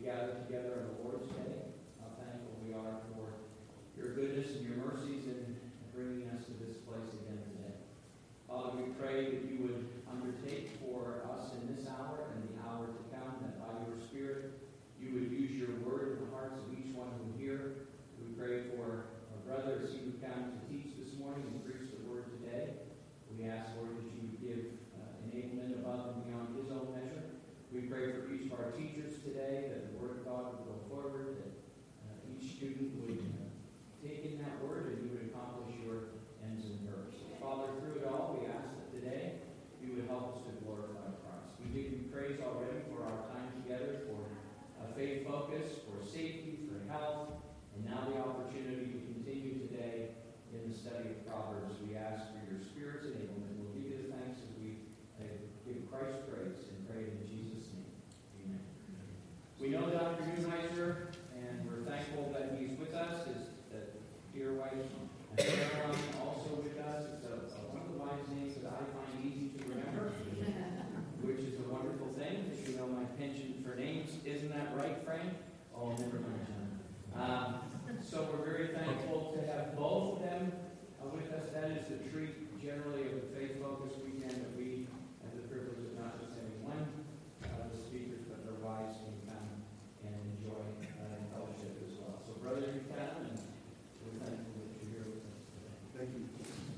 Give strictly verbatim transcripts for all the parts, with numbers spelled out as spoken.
gather together on the Lord's Day. How thankful we are for your goodness and your mercies in bringing us to this place again today. Father, we pray that you would undertake for us in this hour and the hour to come, that by your Spirit you would use your word in the hearts of each one who hear. We pray for our brother as he would come to teach this morning and preach the word today. We ask, Lord, that you would give uh, enablement above and beyond his own measure. We pray for each of our teachers today, that the Word of God would go forward, that uh, each student would uh, take in that Word and you would accomplish your ends and purposes. Father, through it all, we ask that today you would help us to glorify Christ. We give you praise already for our time together, for a faith focus, for safety, for health, and now the opportunity to continue today in the study of Proverbs. We ask for your Spirit's enablement. We'll give you the thanks as we uh, give Christ praise and pray in Jesus' name. Amen. We know Doctor Neumeister, and we're thankful that he's with us. His uh, dear wife, Caroline, also with us. It's a, a one of the wise names that I find easy to remember, which is a wonderful thing, because you know my penchant for names. Isn't that right, Frank? Oh, never mind. Um, so we're very thankful to have both of them uh, with us. That is the treat generally of the Faith Focus weekend, that we have the privilege of not just having one of the speakers, but their wives can come and enjoy uh, fellowship as well. So brother, you come, and we're thankful that you're here with us today. Thank you.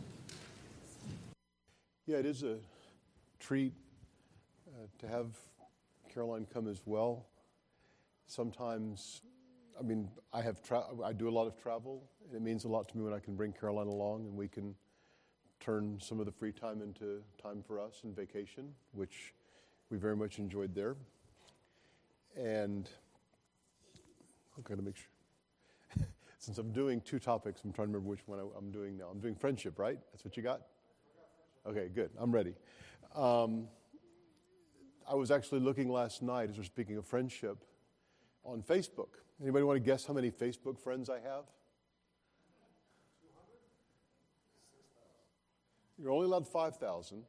Yeah, it is a treat uh, to have Caroline come as well. Sometimes, I mean, I have tra- I do a lot of travel, and it means a lot to me when I can bring Caroline along and we can turn some of the free time into time for us and vacation, which we very much enjoyed there. And I've got to make sure. Since I'm doing two topics, I'm trying to remember which one I, I'm doing now. I'm doing friendship, right? That's what you got? Okay, good. I'm ready. Um, I was actually looking last night, as we're speaking of friendship, on Facebook. Anybody want to guess how many Facebook friends I have? You're only allowed five thousand.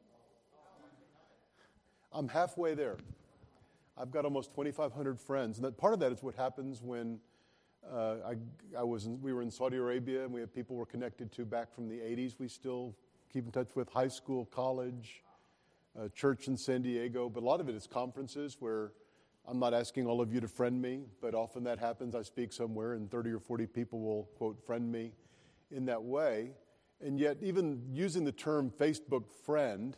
I'm halfway there. I've got almost twenty-five hundred friends, and that part of that is what happens when uh, I, I was in, we were in Saudi Arabia, and we had people we're connected to back from the eighties. We still keep in touch with high school, college, uh, church in San Diego, but a lot of it is conferences where I'm not asking all of you to friend me, but often that happens. I speak somewhere, and thirty or forty people will, quote, friend me in that way. And yet, even using the term Facebook friend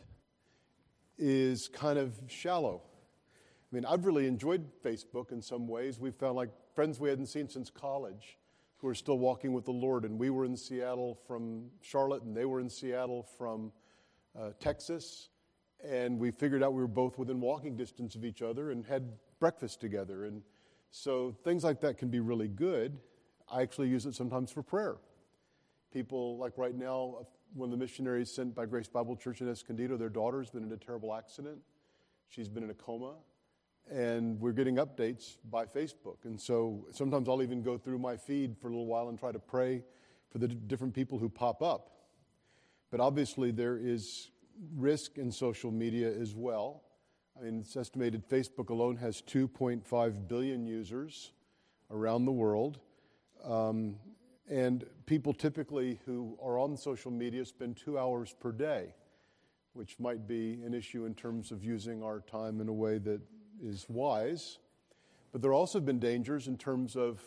is kind of shallow. I mean, I've really enjoyed Facebook in some ways. We've found like friends we hadn't seen since college who are still walking with the Lord. And we were in Seattle from Charlotte, and they were in Seattle from uh, Texas. And we figured out we were both within walking distance of each other and had breakfast together. And so things like that can be really good. I actually use it sometimes for prayer. People, like right now, one of the missionaries sent by Grace Bible Church in Escondido, their daughter's been in a terrible accident. She's been in a coma. And we're getting updates by Facebook. And so sometimes I'll even go through my feed for a little while and try to pray for the d- different people who pop up. But obviously there is risk in social media as well. I mean, it's estimated Facebook alone has two point five billion users around the world. Um, and people typically who are on social media spend two hours per day, which might be an issue in terms of using our time in a way that is wise. But there also have been dangers in terms of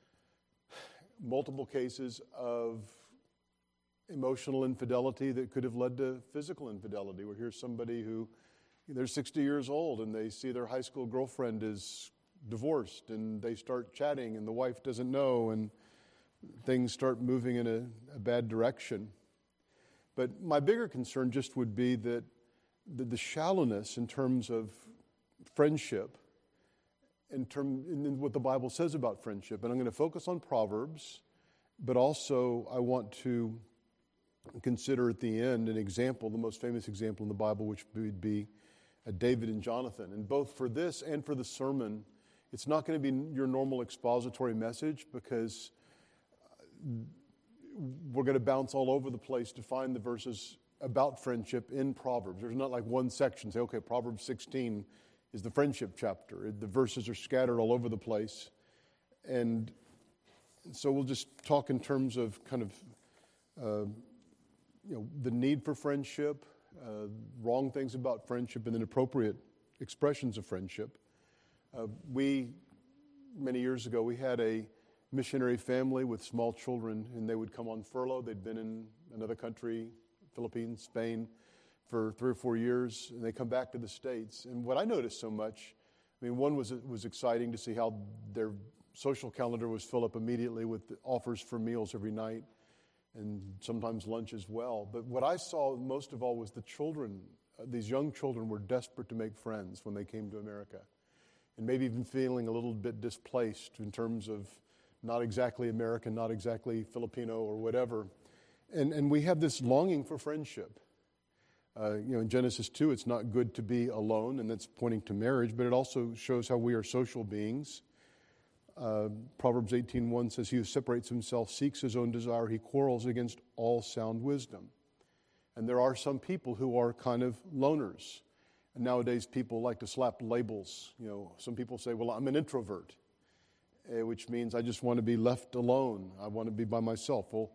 multiple cases of emotional infidelity that could have led to physical infidelity, where here's somebody who, they're sixty years old and they see their high school girlfriend is divorced and they start chatting and the wife doesn't know and things start moving in a, a bad direction. But my bigger concern just would be that the, the shallowness in terms of friendship, in term in what the Bible says about friendship. And I'm going to focus on Proverbs, but also I want to consider at the end an example, the most famous example in the Bible, which would be uh, David and Jonathan. And both for this and for the sermon, it's not going to be your normal expository message, because we're going to bounce all over the place to find the verses about friendship in Proverbs. There's not like one section, say, okay, Proverbs sixteen is the friendship chapter. The verses are scattered all over the place. And so we'll just talk in terms of kind of, uh, you know, the need for friendship, uh, wrong things about friendship, and then appropriate expressions of friendship. Uh, we, many years ago, we had a missionary family with small children, and they would come on furlough. They'd been in another country, Philippines, Spain, for three or four years, and they come back to the States. And what I noticed so much, I mean, one was it was exciting to see how their social calendar was filled up immediately with offers for meals every night, and sometimes lunch as well. But what I saw most of all was the children, uh, these young children were desperate to make friends when they came to America, and maybe even feeling a little bit displaced in terms of not exactly American, not exactly Filipino or whatever. And and we have this longing for friendship. Uh, you know, in Genesis two, it's not good to be alone, and that's pointing to marriage, but it also shows how we are social beings. Uh, Proverbs eighteen one says, he who separates himself seeks his own desire. He quarrels against all sound wisdom. And there are some people who are kind of loners. And nowadays people like to slap labels. You know, some people say, well, I'm an introvert, uh, which means I just want to be left alone. I want to be by myself. Well,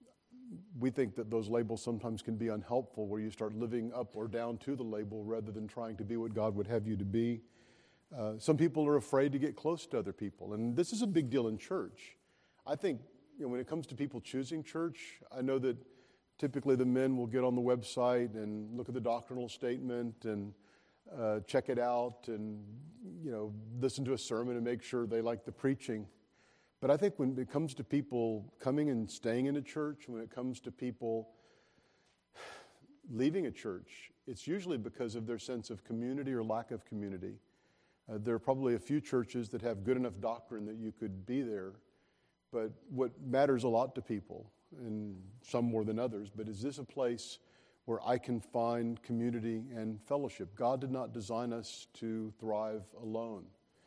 we think that those labels sometimes can be unhelpful, where you start living up or down to the label rather than trying to be what God would have you to be. Uh, some people are afraid to get close to other people, and this is a big deal in church. I think, you know, when it comes to people choosing church, I know that typically the men will get on the website and look at the doctrinal statement and uh, check it out and, you know, listen to a sermon and make sure they like the preaching. But I think when it comes to people coming and staying in a church, when it comes to people leaving a church, it's usually because of their sense of community or lack of community. Uh, there are probably a few churches that have good enough doctrine that you could be there. But what matters a lot to people, and some more than others, but is this a place where I can find community and fellowship? God did not design us to thrive alone.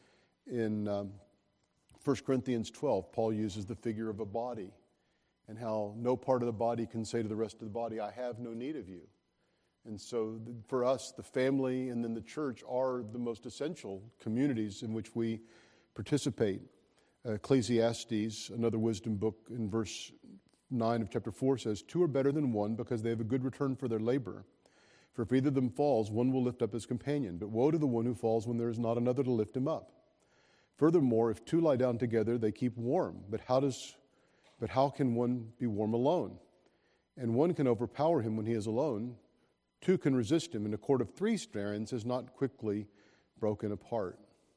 In um, First Corinthians twelve, Paul uses the figure of a body and how no part of the body can say to the rest of the body, I have no need of you. And so for us, the family and then the church are the most essential communities in which we participate. Uh, Ecclesiastes, another wisdom book, in verse nine of chapter four says, two are better than one because they have a good return for their labor. For if either of them falls, one will lift up his companion. But woe to the one who falls when there is not another to lift him up. Furthermore, if two lie down together, they keep warm. But how does, but how can one be warm alone? And one can overpower him when he is alone. Two can resist him, and a cord of three strands is not quickly broken apart.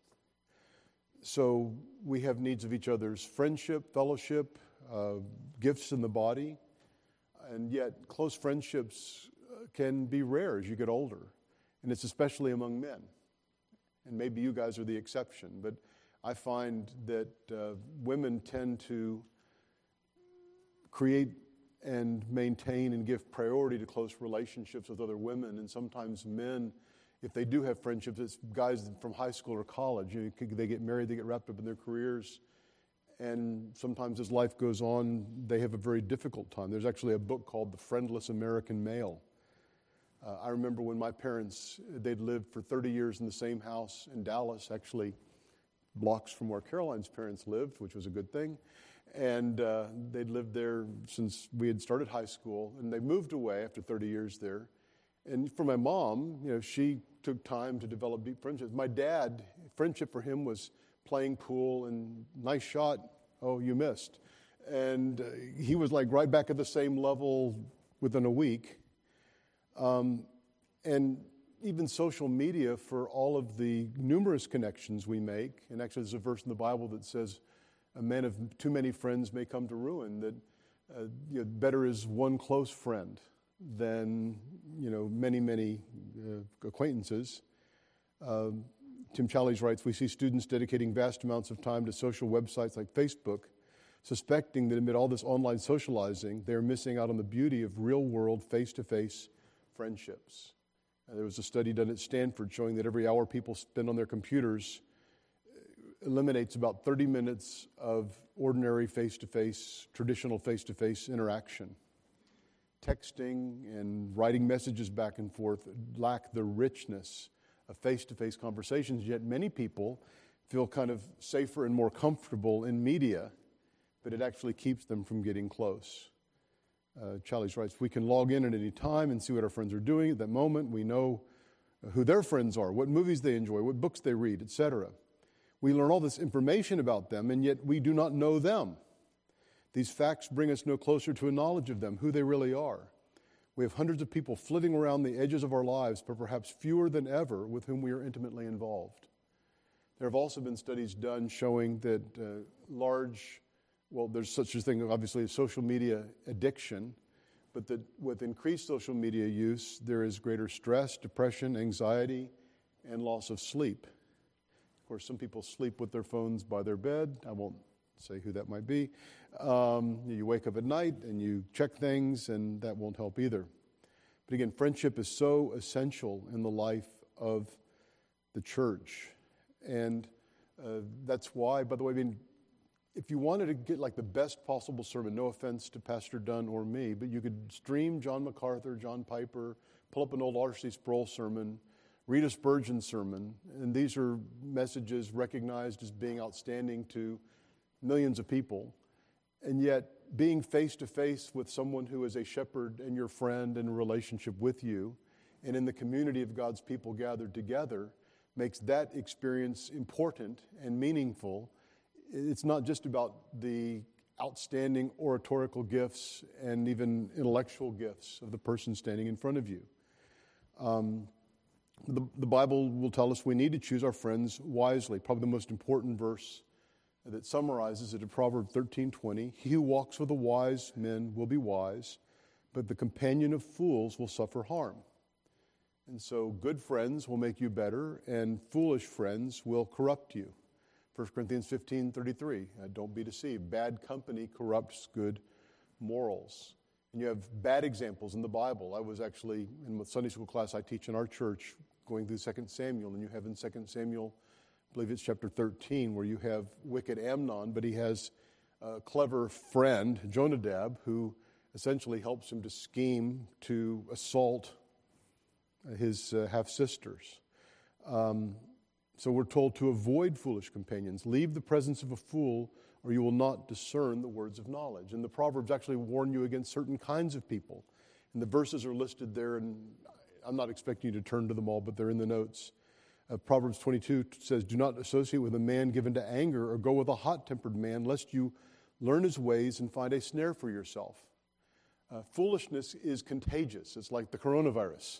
So we have needs of each other's friendship, fellowship, uh, gifts in the body, and yet close friendships can be rare as you get older, and it's especially among men. And maybe you guys are the exception, but I find that uh, women tend to create and maintain and give priority to close relationships with other women. And sometimes men, if they do have friendships, it's guys from high school or college. You know, they get married, they get wrapped up in their careers. And sometimes as life goes on, they have a very difficult time. There's actually a book called The Friendless American Male. Uh, I remember when my parents, they'd lived for thirty years in the same house in Dallas, actually blocks from where Caroline's parents lived, which was a good thing. And uh, they'd lived there since we had started high school, and they moved away after thirty years there. And for my mom, you know, she took time to develop deep friendships. My dad, friendship for him was playing pool and nice shot, oh, you missed. And uh, he was like right back at the same level within a week. Um, and even social media, for all of the numerous connections we make, and actually there's a verse in the Bible that says, a man of too many friends may come to ruin, that uh, you know, better is one close friend than, you know, many, many uh, acquaintances. Uh, Tim Challies writes, we see students dedicating vast amounts of time to social websites like Facebook, suspecting that amid all this online socializing, they're missing out on the beauty of real-world, face-to-face friendships. Uh, there was a study done at Stanford showing that every hour people spend on their computers eliminates about thirty minutes of ordinary face-to-face, traditional face-to-face interaction. Texting and writing messages back and forth lack the richness of face-to-face conversations, yet many people feel kind of safer and more comfortable in media, but it actually keeps them from getting close. Uh, Charles writes, we can log in at any time and see what our friends are doing at that moment. We know who their friends are, what movies they enjoy, what books they read, et cetera. We learn all this information about them, and yet we do not know them. These facts bring us no closer to a knowledge of them, who they really are. We have hundreds of people flitting around the edges of our lives, but perhaps fewer than ever with whom we are intimately involved. There have also been studies done showing that uh, large, well, there's such a thing, obviously, as social media addiction, but that with increased social media use, there is greater stress, depression, anxiety, and loss of sleep. Of course, some people sleep with their phones by their bed. I won't say who that might be. Um, you wake up at night and you check things, and that won't help either. But again, friendship is so essential in the life of the church. And uh, that's why, by the way, I mean, if you wanted to get like the best possible sermon, no offense to Pastor Dunn or me, but you could stream John MacArthur, John Piper, pull up an old R C Sproul sermon, read a Spurgeon sermon, and these are messages recognized as being outstanding to millions of people. And yet, being face-to-face with someone who is a shepherd and your friend in a relationship with you, and in the community of God's people gathered together, makes that experience important and meaningful. It's not just about the outstanding oratorical gifts and even intellectual gifts of the person standing in front of you. Um, the, the Bible will tell us we need to choose our friends wisely. Probably the most important verse that summarizes it in Proverbs thirteen twenty. He who walks with the wise men will be wise, but the companion of fools will suffer harm. And so good friends will make you better, and foolish friends will corrupt you. First Corinthians fifteen thirty-three, uh, don't be deceived. Bad company corrupts good morals. And you have bad examples in the Bible. I was actually, in the Sunday school class I teach in our church, going through Second Samuel, and you have in Second Samuel, I believe it's chapter thirteen, where you have wicked Amnon, but he has a clever friend, Jonadab, who essentially helps him to scheme to assault his uh, half-sisters. Um, so we're told to avoid foolish companions. Leave the presence of a fool, or you will not discern the words of knowledge. And the Proverbs actually warn you against certain kinds of people. And the verses are listed there, and I'm not expecting you to turn to them all, but they're in the notes. Uh, Proverbs twenty-two says, do not associate with a man given to anger, or go with a hot-tempered man, lest you learn his ways and find a snare for yourself. Uh, foolishness is contagious. It's like the coronavirus.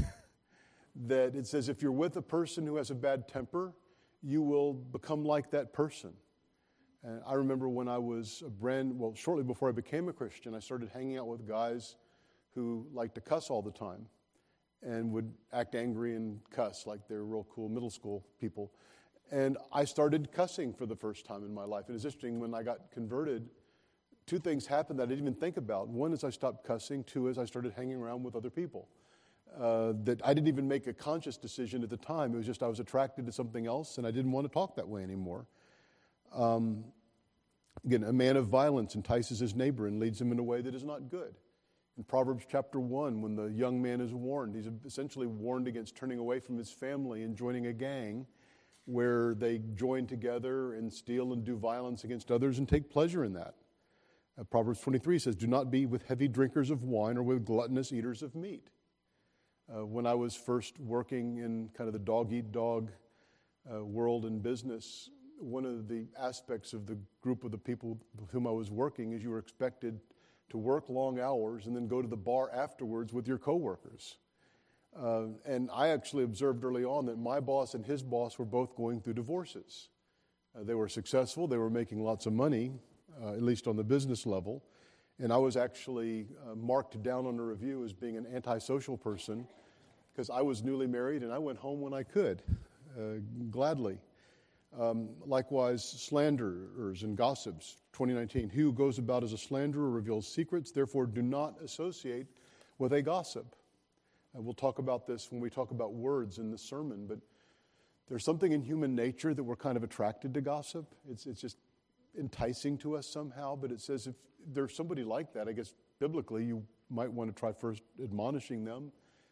That it says if you're with a person who has a bad temper, you will become like that person. And I remember when I was a brand, well, shortly before I became a Christian, I started hanging out with guys who liked to cuss all the time and would act angry and cuss like they're real cool middle school people. And I started cussing for the first time in my life. It was interesting, when I got converted, two things happened that I didn't even think about. One is I stopped cussing. Two is I started hanging around with other people. Uh, that I didn't even make a conscious decision at the time. It was just I was attracted to something else, and I didn't want to talk that way anymore. Um, again, a man of violence entices his neighbor and leads him in a way that is not good. In Proverbs chapter one, when the young man is warned, he's essentially warned against turning away from his family and joining a gang where they join together and steal and do violence against others and take pleasure in that. Uh, Proverbs twenty-three says, do not be with heavy drinkers of wine or with gluttonous eaters of meat. Uh, when I was first working in kind of the dog-eat-dog uh, world and business, one of the aspects of the group of the people with whom I was working is you were expected to work long hours and then go to the bar afterwards with your coworkers. Uh, and I actually observed early on that my boss and his boss were both going through divorces. Uh, they were successful. They were making lots of money, uh, at least on the business level. And I was actually uh, marked down on a review as being an antisocial person because I was newly married and I went home when I could, uh, gladly. Um, likewise, slanderers and gossips, twenty nineteen. He who goes about as a slanderer reveals secrets, therefore do not associate with a gossip. And we'll talk about this when we talk about words in the sermon, but there's something in human nature that we're kind of attracted to gossip. It's, it's just enticing to us somehow, but it says if there's somebody like that, I guess biblically you might want to try first admonishing them,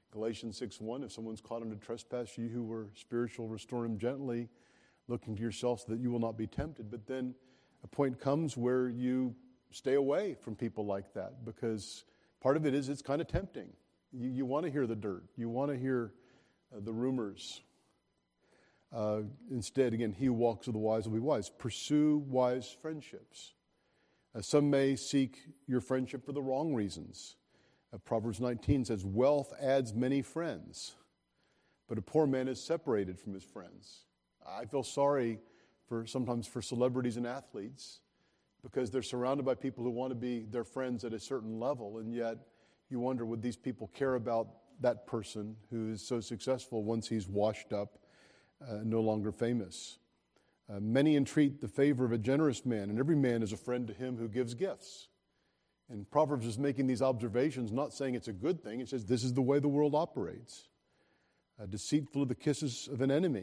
Galatians six one, if someone's caught in a trespass, you who were spiritual, restore him gently, looking to yourself so that you will not be tempted. But then a point comes where you stay away from people like that, because part of it is it's kind of tempting. You, you want to hear the dirt. You want to hear uh, the rumors. Uh, instead, again, he who walks with the wise will be wise. Pursue wise friendships. Uh, some may seek your friendship for the wrong reasons. Uh, Proverbs nineteen says, wealth adds many friends, but a poor man is separated from his friends. I feel sorry for sometimes for celebrities and athletes, because they're surrounded by people who want to be their friends at a certain level, and yet you wonder, would these people care about that person who is so successful once he's washed up, uh, no longer famous? Uh, many entreat the favor of a generous man, and every man is a friend to him who gives gifts. And Proverbs is making these observations, not saying it's a good thing. It says this is the way the world operates. Uh, deceitful are the kisses of an enemy.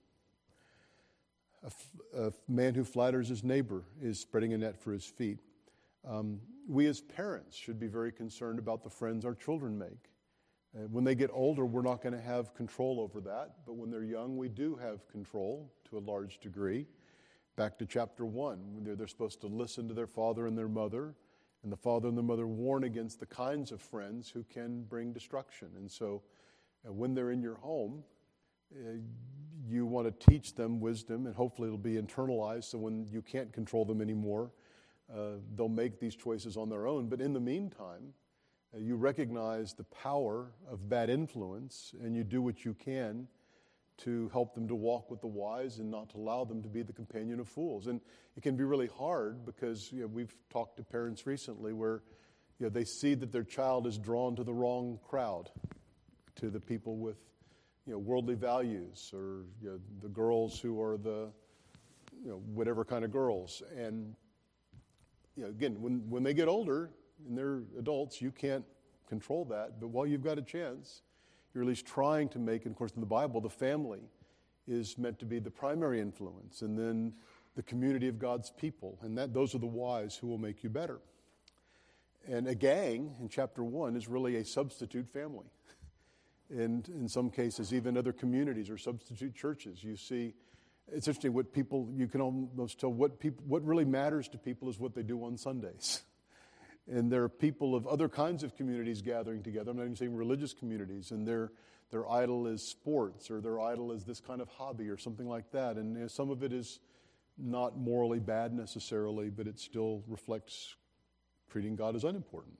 A, f- a man who flatters his neighbor is spreading a net for his feet. Um, we as parents should be very concerned about the friends our children make. Uh, when they get older, we're not going to have control over that. But when they're young, we do have control to a large degree. Back to chapter one, when they're, they're supposed to listen to their father and their mother, and the father and the mother warn against the kinds of friends who can bring destruction. And so uh, when they're in your home, uh, you want to teach them wisdom, and hopefully it'll be internalized, so when you can't control them anymore, uh, they'll make these choices on their own. But in the meantime, uh, you recognize the power of bad influence, and you do what you can to help them to walk with the wise and not to allow them to be the companion of fools. And it can be really hard because, you know, we've talked to parents recently where, you know, they see that their child is drawn to the wrong crowd, to the people with, you know, worldly values, or, you know, the girls who are the, you know, whatever kind of girls. And, you know, again, when, when they get older and they're adults, you can't control that. But while you've got a chance, you're at least trying to make, and of course in the Bible, the family is meant to be the primary influence, and then the community of God's people, and that those are the wise who will make you better. And a gang in chapter one is really a substitute family. And in some cases, even other communities or substitute churches. You see, it's interesting what people, you can almost tell what people, what really matters to people is what they do on Sundays. And there are people of other kinds of communities gathering together. I'm not even saying religious communities. And their their idol is sports, or their idol is this kind of hobby or something like that. And you know, some of it is not morally bad necessarily, but it still reflects treating God as unimportant.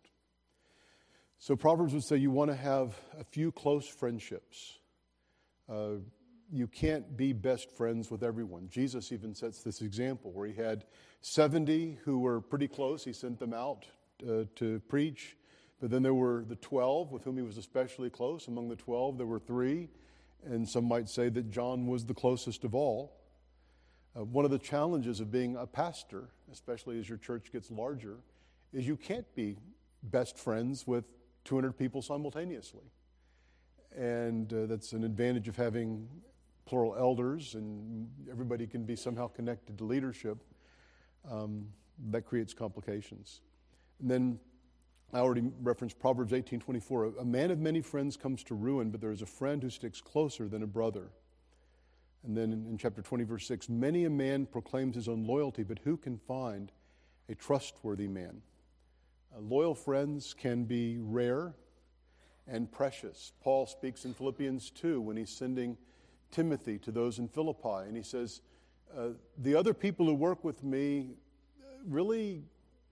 So Proverbs would say you want to have a few close friendships. Uh, you can't be best friends with everyone. Jesus even sets this example where he had seventy who were pretty close. He sent them out Uh, to preach, but then there were the twelve with whom he was especially close. Among the twelve, there were three, and some might say that John was the closest of all. Uh, one of the challenges of being a pastor, especially as your church gets larger, is you can't be best friends with two hundred people simultaneously. And uh, that's an advantage of having plural elders, and everybody can be somehow connected to leadership. Um, that creates complications. And then I already referenced Proverbs eighteen twenty-four. A man of many friends comes to ruin, but there is a friend who sticks closer than a brother. And then in, in chapter twenty, verse six, many a man proclaims his own loyalty, but who can find a trustworthy man? Uh, loyal friends can be rare and precious. Paul speaks in Philippians two when he's sending Timothy to those in Philippi, and he says, uh, the other people who work with me really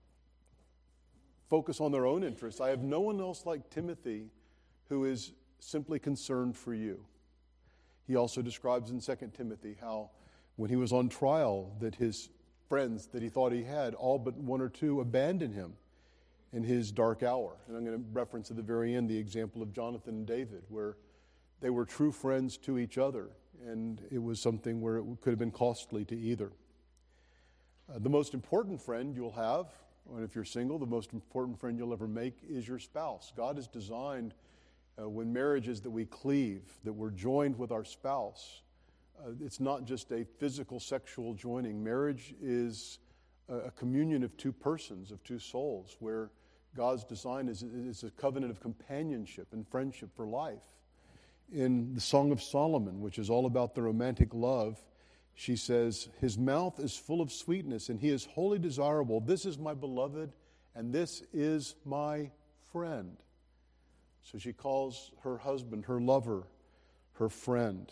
focus on their own interests. I have no one else like Timothy who is simply concerned for you. He also describes in Second Timothy how when he was on trial that his friends that he thought he had, all but one or two, abandoned him in his dark hour. And I'm going to reference at the very end the example of Jonathan and David, where they were true friends to each other, and it was something where it could have been costly to either. Uh, the most important friend you'll have, and if you're single, the most important friend you'll ever make is your spouse. God has designed, uh, when marriage is that we cleave, that we're joined with our spouse. Uh, it's not just a physical sexual joining. Marriage is a, a communion of two persons, of two souls, where God's design is, is a covenant of companionship and friendship for life. In the Song of Solomon, which is all about the romantic love, she says, his mouth is full of sweetness and he is wholly desirable. This is my beloved and this is my friend. So she calls her husband, her lover, her friend.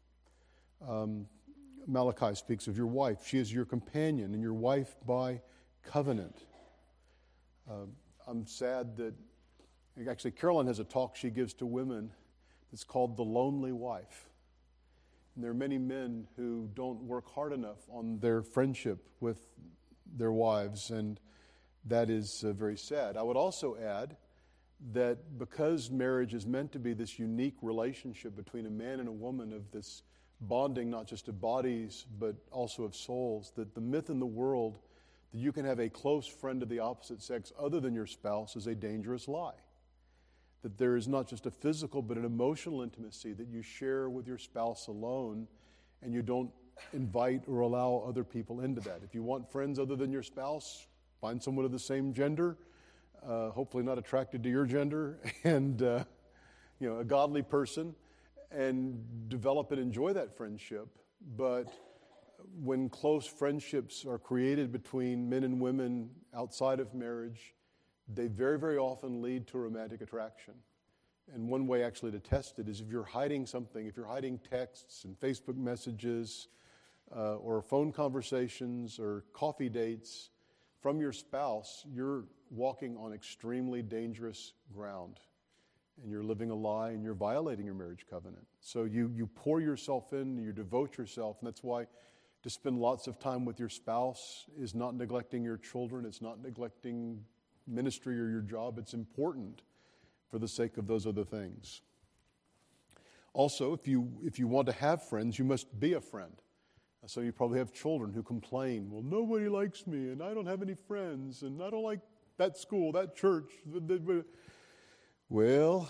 Um, Malachi speaks of your wife. She is your companion and your wife by covenant. Uh, I'm sad that, actually Caroline has a talk she gives to women that's called The Lonely Wife. And there are many men who don't work hard enough on their friendship with their wives, and that is uh, very sad. I would also add that because marriage is meant to be this unique relationship between a man and a woman of this bonding not just of bodies but also of souls, that the myth in the world that you can have a close friend of the opposite sex other than your spouse is a dangerous lie. That there is not just a physical but an emotional intimacy that you share with your spouse alone, and you don't invite or allow other people into that. If you want friends other than your spouse, find someone of the same gender, uh, hopefully not attracted to your gender, and uh, you know, a godly person, and develop and enjoy that friendship. But when close friendships are created between men and women outside of marriage, they very, very often lead to romantic attraction. And one way actually to test it is if you're hiding something, if you're hiding texts and Facebook messages uh, or phone conversations or coffee dates from your spouse, you're walking on extremely dangerous ground. And you're living a lie and you're violating your marriage covenant. So you, you pour yourself in, you devote yourself, and that's why to spend lots of time with your spouse is not neglecting your children, it's not neglecting ministry or your job. It's important for the sake of those other things. Also, if you if you want to have friends, you must be a friend. So you probably have children who complain, well, nobody likes me, and I don't have any friends, and I don't like that school, that church. Well,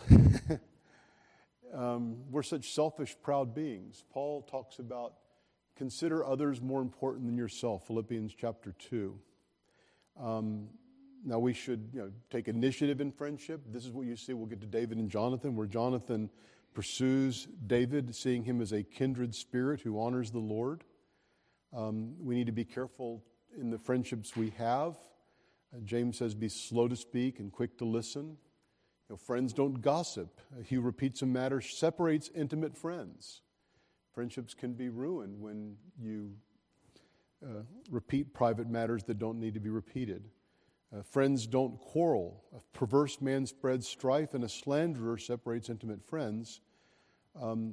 um, we're such selfish, proud beings. Paul talks about consider others more important than yourself, Philippians chapter two. Um, Now, we should you know, take initiative in friendship. This is what you see. We'll get to David and Jonathan, where Jonathan pursues David, seeing him as a kindred spirit who honors the Lord. Um, we need to be careful in the friendships we have. Uh, James says, be slow to speak and quick to listen. You know, friends don't gossip. Uh, he repeats a matter, separates intimate friends. Friendships can be ruined when you uh, repeat private matters that don't need to be repeated. Uh, friends don't quarrel. A perverse man spreads strife, and a slanderer separates intimate friends. Um,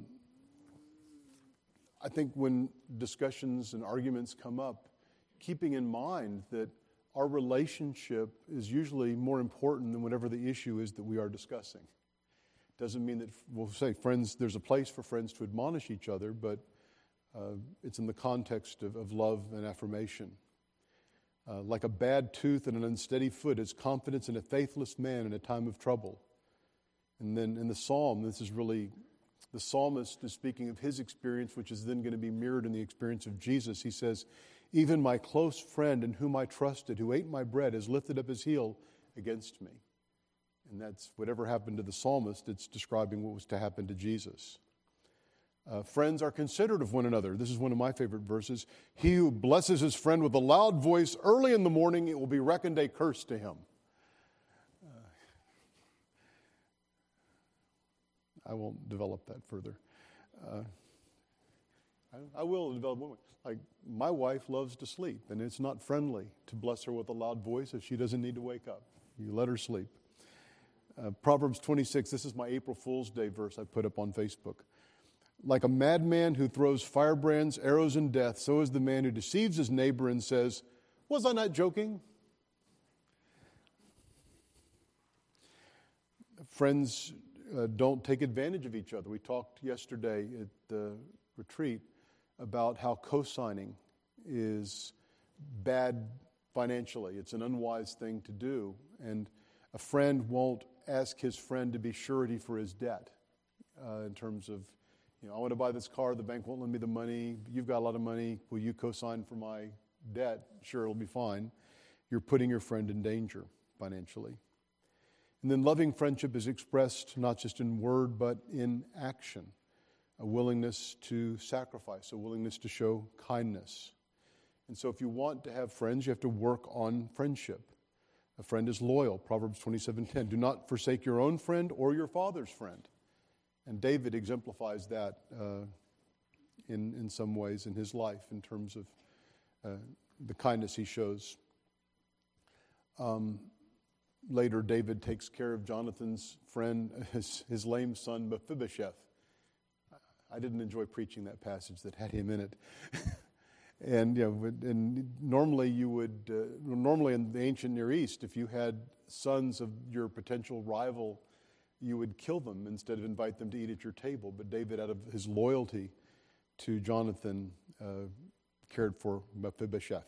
I think when discussions and arguments come up, keeping in mind that our relationship is usually more important than whatever the issue is that we are discussing. Doesn't mean that we'll say friends, there's a place for friends to admonish each other, but uh, it's in the context of, of love and affirmation. Uh, like a bad tooth and an unsteady foot is confidence in a faithless man in a time of trouble. And then in the psalm, this is really, the psalmist is speaking of his experience, which is then going to be mirrored in the experience of Jesus. He says, even my close friend in whom I trusted, who ate my bread, has lifted up his heel against me. And that's whatever happened to the psalmist, it's describing what was to happen to Jesus. Uh, friends are considerate of one another. This is one of my favorite verses. He who blesses his friend with a loud voice early in the morning, it will be reckoned a curse to him. Uh, I won't develop that further. Uh, I, I will develop one. Like, my wife loves to sleep, and it's not friendly to bless her with a loud voice if she doesn't need to wake up. You let her sleep. Uh, Proverbs twenty-six, this is my April Fool's Day verse I put up on Facebook. Like a madman who throws firebrands, arrows, and death, so is the man who deceives his neighbor and says, was I not joking? Friends uh, don't take advantage of each other. We talked yesterday at the retreat about how co-signing is bad financially. It's an unwise thing to do. And a friend won't ask his friend to be surety for his debt uh, in terms of, you know, I want to buy this car, the bank won't lend me the money, you've got a lot of money, will you co-sign for my debt? Sure, it'll be fine. You're putting your friend in danger financially. And then loving friendship is expressed not just in word, but in action. A willingness to sacrifice, a willingness to show kindness. And so if you want to have friends, you have to work on friendship. A friend is loyal, Proverbs twenty-seven ten. Do not forsake your own friend or your father's friend. And David exemplifies that uh, in, in some ways in his life in terms of uh, the kindness he shows. Um, later, David takes care of Jonathan's friend, his, his lame son Mephibosheth. I didn't enjoy preaching that passage that had him in it. And you know, and normally you would uh, normally in the ancient Near East, if you had sons of your potential rival, you would kill them instead of invite them to eat at your table. But David, out of his loyalty to Jonathan, uh, cared for Mephibosheth.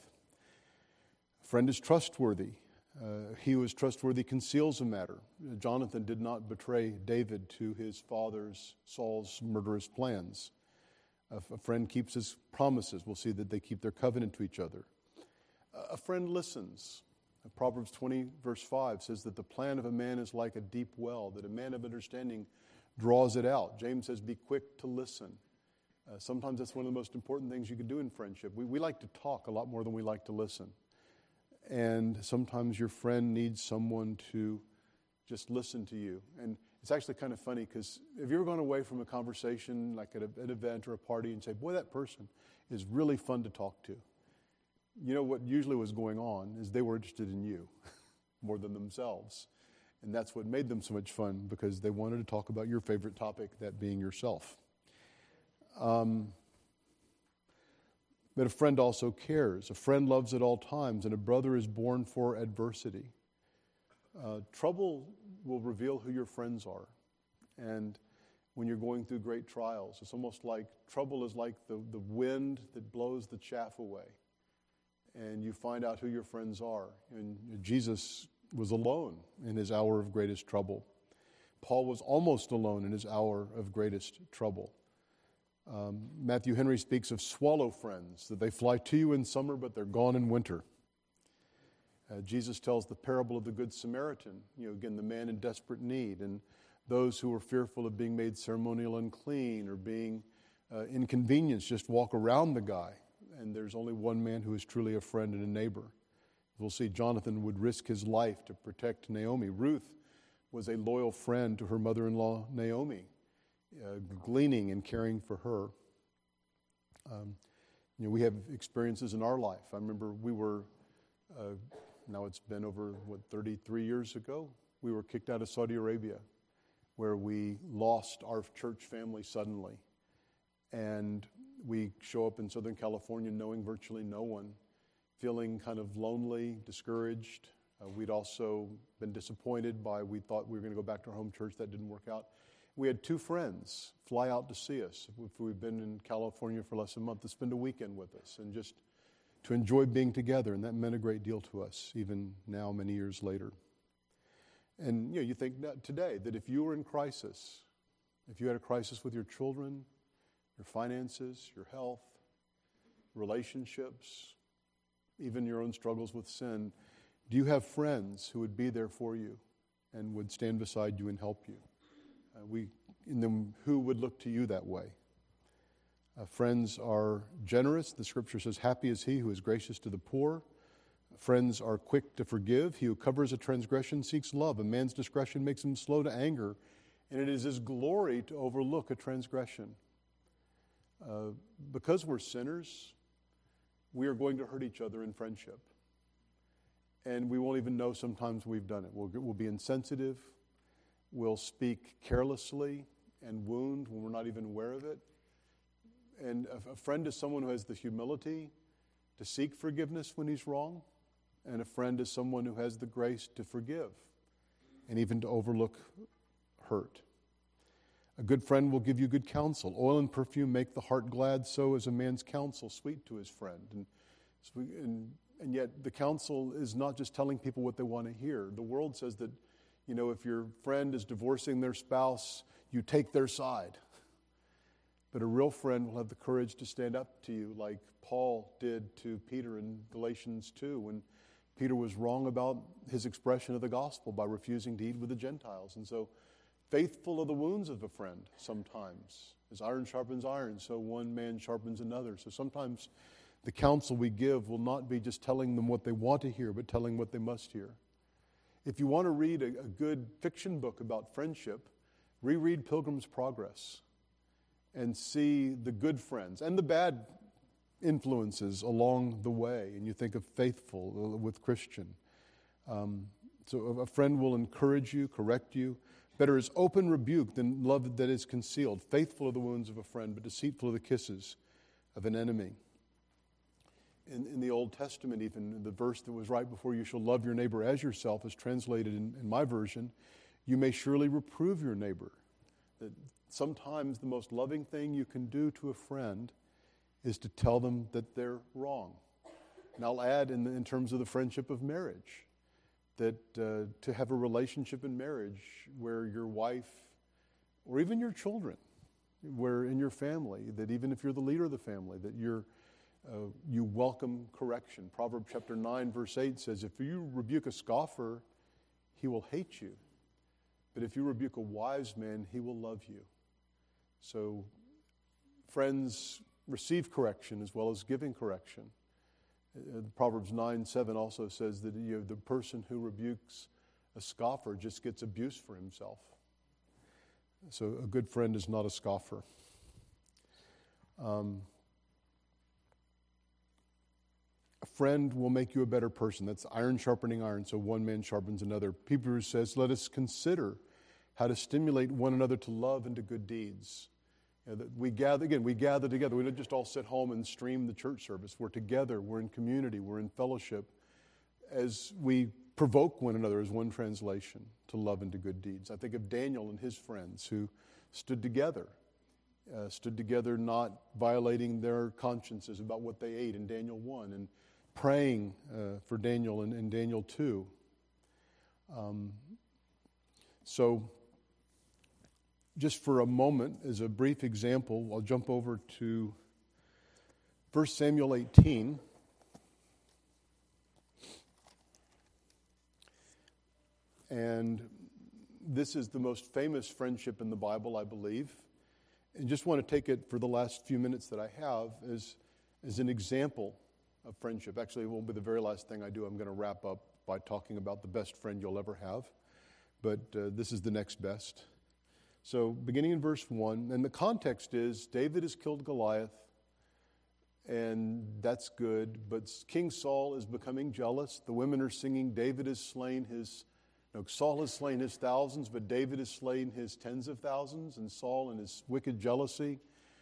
A friend is trustworthy. Uh, he who is trustworthy conceals a matter. Jonathan did not betray David to his father's, Saul's, murderous plans. A friend keeps his promises. We'll see that they keep their covenant to each other. A friend listens. Proverbs twenty, verse five says that the plan of a man is like a deep well, that a man of understanding draws it out. James says, be quick to listen. Uh, sometimes that's one of the most important things you can do in friendship. We, we like to talk a lot more than we like to listen. And sometimes your friend needs someone to just listen to you. And it's actually kind of funny because have you ever gone away from a conversation like at a, an event or a party and say, boy, that person is really fun to talk to? You know what usually was going on is they were interested in you more than themselves. And that's what made them so much fun because they wanted to talk about your favorite topic, that being yourself. Um, but a friend also cares. A friend loves at all times, and a brother is born for adversity. Uh, trouble will reveal who your friends are. And when you're going through great trials, it's almost like trouble is like the, the wind that blows the chaff away. And you find out who your friends are. And Jesus was alone in his hour of greatest trouble. Paul was almost alone in his hour of greatest trouble. Um, Matthew Henry speaks of swallow friends, that they fly to you in summer, but they're gone in winter. Uh, Jesus tells the parable of the Good Samaritan, you know, again, the man in desperate need, and those who are fearful of being made ceremonial unclean or being uh, inconvenienced just walk around the guy, and there's only one man who is truly a friend and a neighbor. We'll see Jonathan would risk his life to protect Naomi. Ruth was a loyal friend to her mother-in-law, Naomi, uh, gleaning and caring for her. Um, you know, we have experiences in our life. I remember we were... Uh, Now it's been over, what, thirty-three years ago? We were kicked out of Saudi Arabia, where we lost our church family suddenly. And we show up in Southern California knowing virtually no one, feeling kind of lonely, discouraged. Uh, we'd also been disappointed by, we thought we were going to go back to our home church. That didn't work out. We had two friends fly out to see us. If we've been in California for less than a month, to spend a weekend with us and just to enjoy being together, and that meant a great deal to us, even now, many years later. And you know, you think today that if you were in crisis, if you had a crisis with your children, your finances, your health, relationships, even your own struggles with sin, do you have friends who would be there for you and would stand beside you and help you? Uh, we, in them, who would look to you that way? Uh, friends are generous. The scripture says, happy is he who is gracious to the poor. Friends are quick to forgive. He who covers a transgression seeks love. A man's discretion makes him slow to anger, and it is his glory to overlook a transgression. Uh, because we're sinners, we are going to hurt each other in friendship. And we won't even know sometimes we've done it. We'll, we'll be insensitive. We'll speak carelessly and wound when we're not even aware of it. And a friend is someone who has the humility to seek forgiveness when he's wrong. And a friend is someone who has the grace to forgive and even to overlook hurt. A good friend will give you good counsel. Oil and perfume make the heart glad, so is a man's counsel sweet to his friend. And, and, and yet the counsel is not just telling people what they want to hear. The world says that, you know, if your friend is divorcing their spouse, you take their side. But a real friend will have the courage to stand up to you like Paul did to Peter in Galatians two when Peter was wrong about his expression of the gospel by refusing to eat with the Gentiles. And so faithful are the wounds of a friend sometimes. As iron sharpens iron, so one man sharpens another. So sometimes the counsel we give will not be just telling them what they want to hear, but telling what they must hear. If you want to read a, a good fiction book about friendship, reread Pilgrim's Progress and see the good friends and the bad influences along the way. And you think of Faithful with Christian. Um, so a friend will encourage you, correct you. Better is open rebuke than love that is concealed. Faithful are the wounds of a friend, but deceitful are the kisses of an enemy. In, in the Old Testament, even the verse that was right before, you shall love your neighbor as yourself, is translated in, in my version, you may surely reprove your neighbor. That sometimes the most loving thing you can do to a friend is to tell them that they're wrong. And I'll add in, the, in terms of the friendship of marriage, that uh, to have a relationship in marriage where your wife, or even your children, where in your family, that even if you're the leader of the family, that you're uh, you welcome correction. Proverbs chapter nine, verse eight says, if you rebuke a scoffer, he will hate you. But if you rebuke a wise man, he will love you. So friends receive correction as well as giving correction. Uh, Proverbs nine seven also says that you know, the person who rebukes a scoffer just gets abuse for himself. So a good friend is not a scoffer. Um, a friend will make you a better person. That's iron sharpening iron, so one man sharpens another. Hebrews says, let us consider how to stimulate one another to love and to good deeds. You know, that we gather, again, we gather together. We don't just all sit home and stream the church service. We're together, we're in community, we're in fellowship as we provoke one another, as one translation, to love and to good deeds. I think of Daniel and his friends who stood together, uh, stood together not violating their consciences about what they ate in Daniel one, and praying uh, for Daniel in, in Daniel two. Um, so, just for a moment, as a brief example, I'll jump over to First Samuel eighteen. And this is the most famous friendship in the Bible, I believe. And just want to take it for the last few minutes that I have as, as an example of friendship. Actually, it won't be the very last thing I do. I'm going to wrap up by talking about the best friend you'll ever have. But uh, this is the next best. So beginning in verse one, and the context is David has killed Goliath, and that's good. But King Saul is becoming jealous. The women are singing, David has slain his No, Saul has slain his thousands, but David has slain his tens of thousands. And Saul, in his wicked jealousy,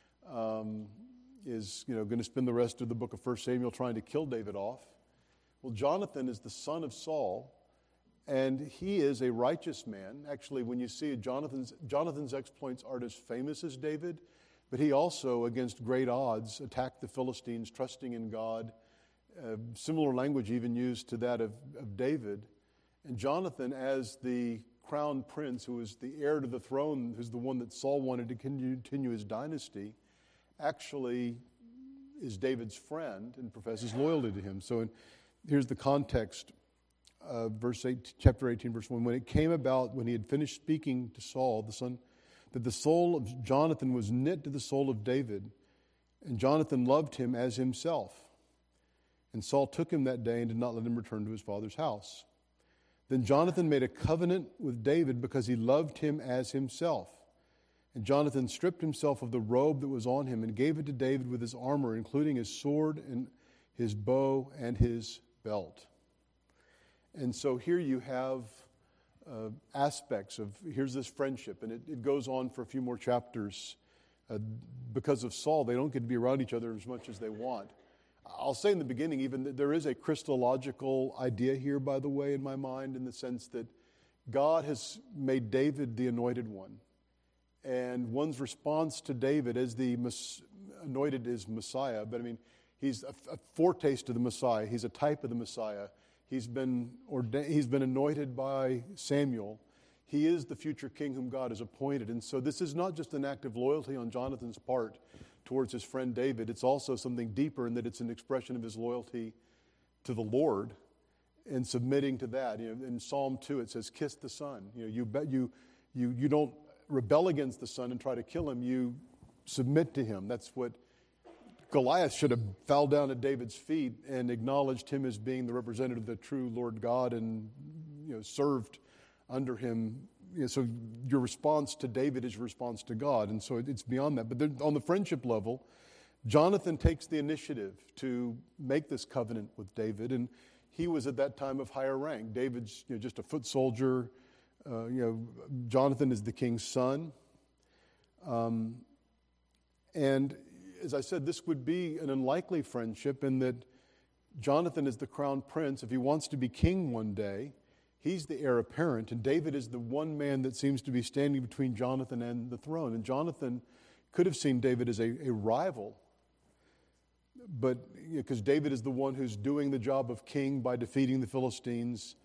um, is you know going to spend the rest of the book of First Samuel trying to kill David off. Well, Jonathan is the son of Saul, and he is a righteous man. Actually, when you see Jonathan's Jonathan's exploits aren't as famous as David, but he also, against great odds, attacked the Philistines, trusting in God. Uh, similar language even used to that of, of David. And Jonathan, as the crown prince, who is the heir to the throne, who's the one that Saul wanted to continue his dynasty, actually is David's friend and professes loyalty to him. So in, here's the context, uh, verse eight, chapter eighteen, verse one. When it came about, when he had finished speaking to Saul, the son, that the soul of Jonathan was knit to the soul of David, and Jonathan loved him as himself. And Saul took him that day and did not let him return to his father's house. Then Jonathan made a covenant with David because he loved him as himself. And Jonathan stripped himself of the robe that was on him and gave it to David with his armor, including his sword and his bow and his belt. And so here you have uh, aspects of, here's this friendship, and it, it goes on for a few more chapters. Uh, because of Saul, they don't get to be around each other as much as they want. I'll say in the beginning even that there is a Christological idea here, by the way, in my mind, in the sense that God has made David the anointed one. And one's response to David as the mes- anointed is Messiah, but I mean, he's a, a foretaste of the Messiah. He's a type of the Messiah. He's been ordained, he's been anointed by Samuel. He is the future king whom God has appointed. And so this is not just an act of loyalty on Jonathan's part towards his friend David. It's also something deeper in that it's an expression of his loyalty to the Lord and submitting to that. You know, in Psalm two, it says, "Kiss the Son." You know, you bet you you you don't rebel against the Son and try to kill him. You submit to him. That's what Goliath should have fell down at David's feet and acknowledged him as being the representative of the true Lord God, and you know served under him. You know, so your response to David is your response to God, and so it's beyond that. But there, on the friendship level, Jonathan takes the initiative to make this covenant with David, and he was at that time of higher rank. David's you know, just a foot soldier. Uh, you know, Jonathan is the king's son. Um, and as I said, this would be an unlikely friendship in that Jonathan is the crown prince. If he wants to be king one day, he's the heir apparent, and David is the one man that seems to be standing between Jonathan and the throne. And Jonathan could have seen David as a, a rival, but because you know, David is the one who's doing the job of king by defeating the Philistines.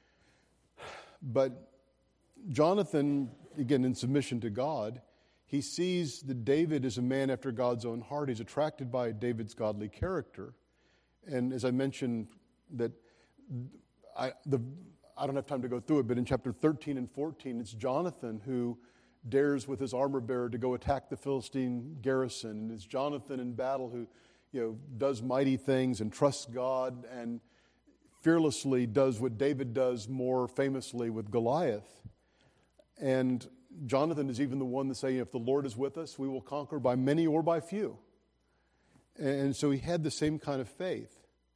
But Jonathan, again, in submission to God, he sees that David is a man after God's own heart. He's attracted by David's godly character. And as I mentioned, that I, the, I don't have time to go through it, but in chapter thirteen and fourteen, it's Jonathan who dares with his armor bearer to go attack the Philistine garrison. And it's Jonathan in battle who you know, does mighty things and trusts God and fearlessly does what David does more famously with Goliath. And Jonathan is even the one to say, if the Lord is with us, we will conquer by many or by few. And so he had the same kind of faith.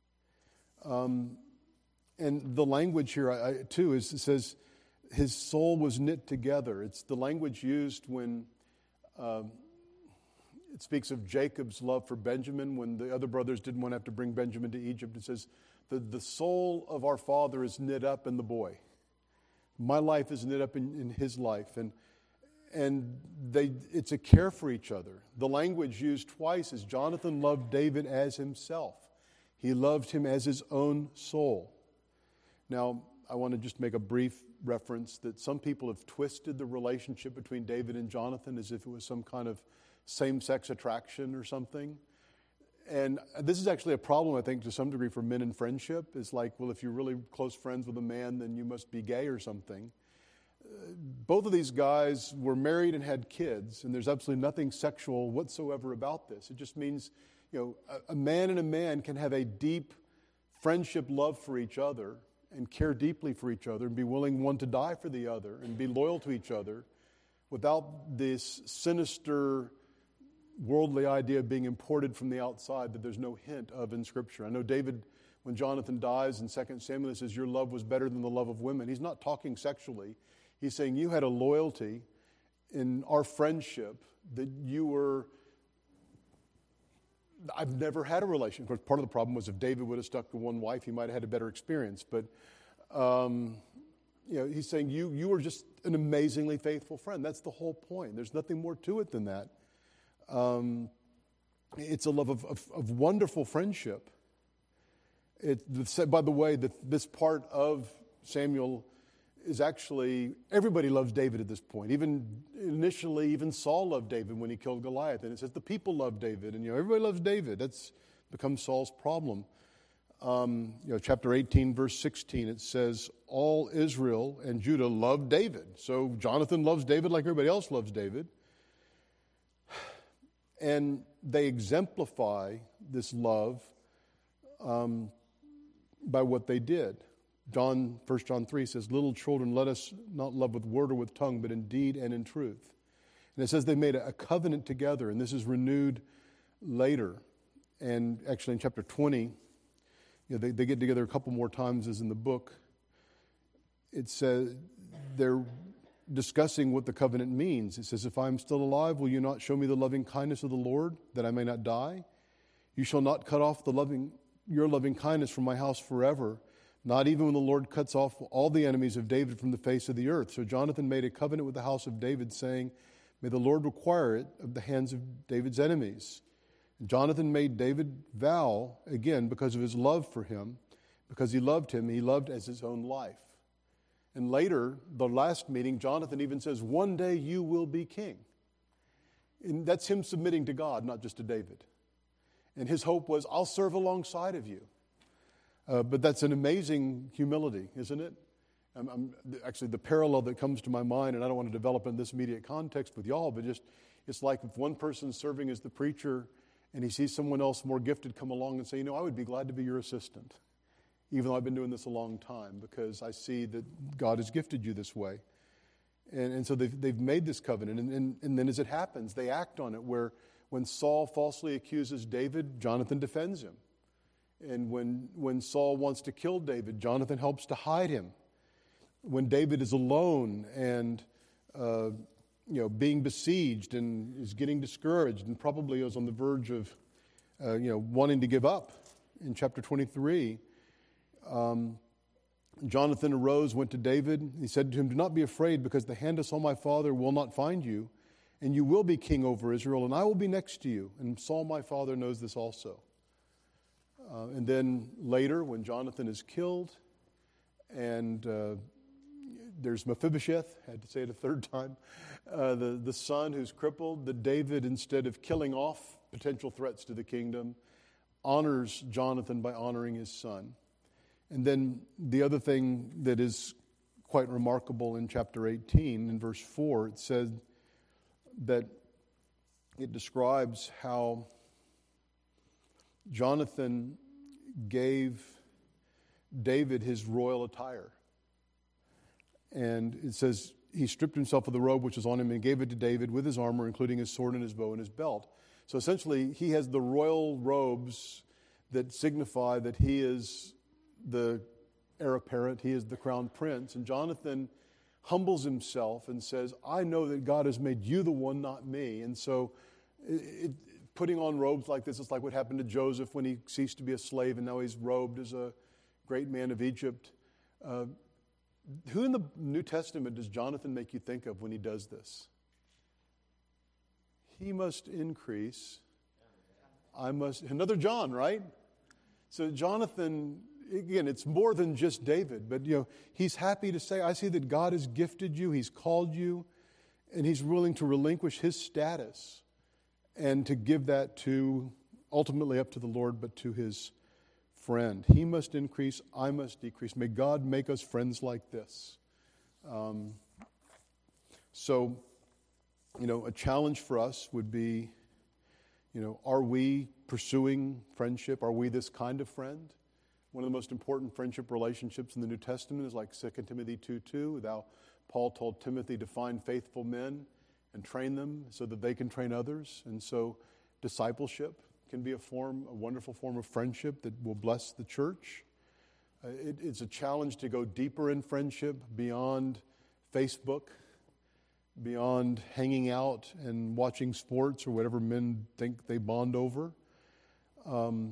Um, and the language here, I, I, too, is it says his soul was knit together. It's the language used when um, it speaks of Jacob's love for Benjamin when the other brothers didn't want to have to bring Benjamin to Egypt. It says, the, the soul of our father is knit up in the boy. My life is knit up in, in his life. And and they it's a care for each other. The language used twice is Jonathan loved David as himself. He loved him as his own soul. Now, I want to just make a brief reference that some people have twisted the relationship between David and Jonathan as if it was some kind of same-sex attraction or something. And this is actually a problem, I think, to some degree for men in friendship. It's like, well, if you're really close friends with a man, then you must be gay or something. Uh, both of these guys were married and had kids, and there's absolutely nothing sexual whatsoever about this. It just means, you know, a, a man and a man can have a deep friendship love for each other and care deeply for each other and be willing one to die for the other and be loyal to each other without this sinister worldly idea being imported from the outside that there's no hint of in Scripture. I know David, when Jonathan dies in Second Samuel, it says, your love was better than the love of women. He's not talking sexually. He's saying you had a loyalty in our friendship that you were... I've never had a relationship. Of course, part of the problem was if David would have stuck to one wife, he might have had a better experience. But, um, you know, he's saying you, you were just an amazingly faithful friend. That's the whole point. There's nothing more to it than that. Um, it's a love of, of, of wonderful friendship. It, by the way, that this part of Samuel is actually, everybody loves David at this point. Even initially, even Saul loved David when he killed Goliath. And it says the people love David. And, you know, everybody loves David. That's become Saul's problem. Um, you know, chapter eighteen, verse sixteen, it says, all Israel and Judah loved David. So Jonathan loves David like everybody else loves David. And they exemplify this love um, by what they did. John, First John three says, little children, let us not love with word or with tongue, but in deed and in truth. And it says they made a covenant together, and this is renewed later. And actually in chapter twenty, you know, they, they get together a couple more times as in the book. It says they're discussing what the covenant means. It says, if I am still alive, will you not show me the loving kindness of the Lord, that I may not die? You shall not cut off the loving your loving kindness from my house forever, not even when the Lord cuts off all the enemies of David from the face of the earth. So Jonathan made a covenant with the house of David, saying, may the Lord require it of the hands of David's enemies. And Jonathan made David vow, again, because of his love for him, because he loved him, he loved as his own life. And later, the last meeting, Jonathan even says, one day you will be king. And that's him submitting to God, not just to David. And his hope was, I'll serve alongside of you. Uh, but that's an amazing humility, isn't it? I'm, I'm, actually, the parallel that comes to my mind, and I don't want to develop in this immediate context with y'all, but just it's like if one person's serving as the preacher and he sees someone else more gifted come along and say, you know, I would be glad to be your assistant, even though I've been doing this a long time, because I see that God has gifted you this way. And, and so they've, they've made this covenant. And, and, and then as it happens, they act on it, where when Saul falsely accuses David, Jonathan defends him. And when, when Saul wants to kill David, Jonathan helps to hide him. When David is alone and uh, you know being besieged and is getting discouraged and probably is on the verge of uh, you know wanting to give up, in chapter twenty-three, um, Jonathan arose, went to David. He said to him, "Do not be afraid, because the hand of Saul my father will not find you, and you will be king over Israel, and I will be next to you. And Saul my father knows this also." Uh, and then later, when Jonathan is killed, and uh, there's Mephibosheth, I had to say it a third time, uh, the, the son who's crippled, that David, instead of killing off potential threats to the kingdom, honors Jonathan by honoring his son. And then the other thing that is quite remarkable in chapter eighteen, in verse four, it said that it describes how Jonathan gave David his royal attire. And it says he stripped himself of the robe which was on him and gave it to David with his armor, including his sword and his bow and his belt. So essentially, he has the royal robes that signify that he is the heir apparent, he is the crown prince. And Jonathan humbles himself and says, I know that God has made you the one, not me. And so it, it, putting on robes like this is like what happened to Joseph when he ceased to be a slave and now he's robed as a great man of Egypt. Uh, Who in the New Testament does Jonathan make you think of when he does this? He must increase. I must. Another John, right? So Jonathan, again, it's more than just David, but you know, he's happy to say, I see that God has gifted you, he's called you, and he's willing to relinquish his status and to give that to, ultimately up to the Lord, but to his friend. He must increase, I must decrease. May God make us friends like this. Um, so, you know, a challenge for us would be, you know, are we pursuing friendship? Are we this kind of friend? One of the most important friendship relationships in the New Testament is like Second Timothy two two. Thou, Paul told Timothy to find faithful men and train them so that they can train others. And so discipleship can be a form, a wonderful form of friendship that will bless the church. Uh, it, it's a challenge to go deeper in friendship beyond Facebook, beyond hanging out and watching sports or whatever men think they bond over. Um,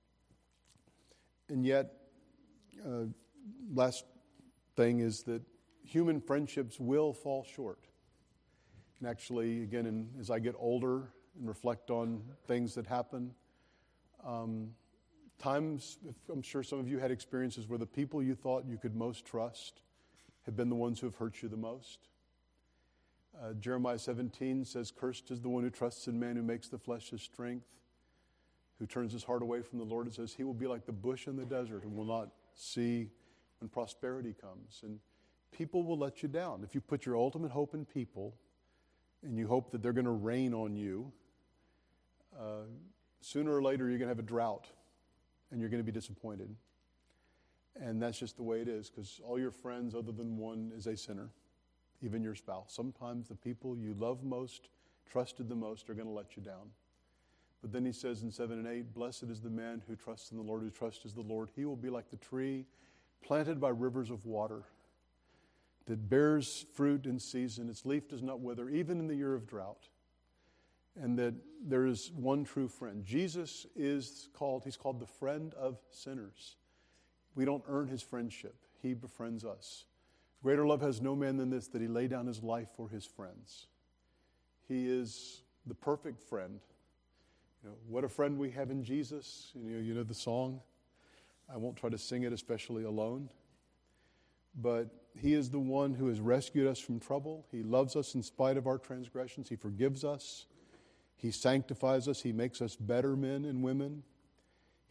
and yet, uh, last thing is that human friendships will fall short. And actually, again, in, as I get older and reflect on things that happen. Um, times, I'm sure some of you had experiences where the people you thought you could most trust have been the ones who have hurt you the most. Uh, Jeremiah seventeen says, cursed is the one who trusts in man, who makes the flesh his strength, who turns his heart away from the Lord. It says he will be like the bush in the desert and will not see when prosperity comes. And people will let you down. If you put your ultimate hope in people and you hope that they're going to rain on you, Uh, sooner or later you're going to have a drought and you're going to be disappointed. And that's just the way it is, because all your friends other than one is a sinner, even your spouse. Sometimes the people you love most, trusted the most, are going to let you down. But then he says in seven and eight, blessed is the man who trusts in the Lord, who trusts in the Lord. He will be like the tree planted by rivers of water that bears fruit in season. Its leaf does not wither, even in the year of drought. And that there is one true friend. Jesus is called, he's called the friend of sinners. We don't earn his friendship. He befriends us. Greater love has no man than this, that he lay down his life for his friends. He is the perfect friend. You know, what a friend we have in Jesus. You know, you know the song. I won't try to sing it, especially alone. But he is the one who has rescued us from trouble. He loves us in spite of our transgressions. He forgives us. He sanctifies us. He makes us better men and women.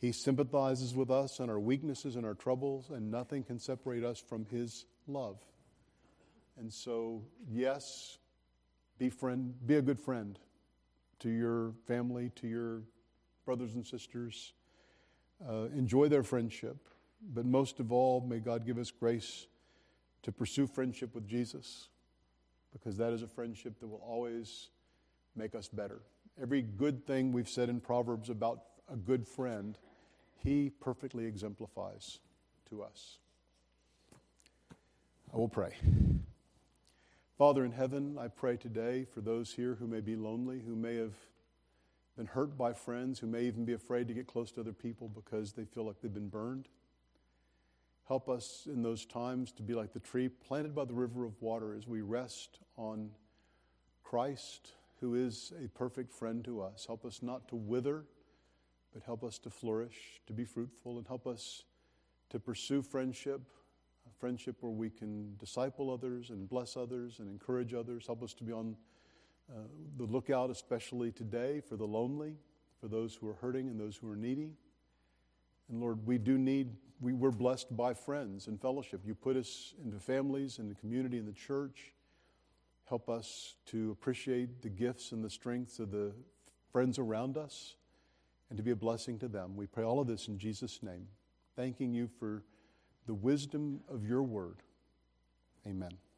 He sympathizes with us in our weaknesses and our troubles, and nothing can separate us from His love. And so, yes, be friend, be a good friend to your family, to your brothers and sisters. Uh, enjoy their friendship. But most of all, may God give us grace to pursue friendship with Jesus, because that is a friendship that will always make us better. Every good thing we've said in Proverbs about a good friend, He perfectly exemplifies to us. I will pray. Father in heaven, I pray today for those here who may be lonely, who may have been hurt by friends, who may even be afraid to get close to other people because they feel like they've been burned. Help us in those times to be like the tree planted by the river of water as we rest on Christ, who is a perfect friend to us. Help us not to wither, but help us to flourish, to be fruitful, and help us to pursue friendship, a friendship where we can disciple others and bless others and encourage others. Help us to be on uh, the lookout, especially today, for the lonely, for those who are hurting and those who are needy. And Lord, we do need, we, we're blessed by friends and fellowship. You put us into families, in the community, in the church. Help us to appreciate the gifts and the strengths of the friends around us and to be a blessing to them. We pray all of this in Jesus' name, thanking you for the wisdom of your word. Amen.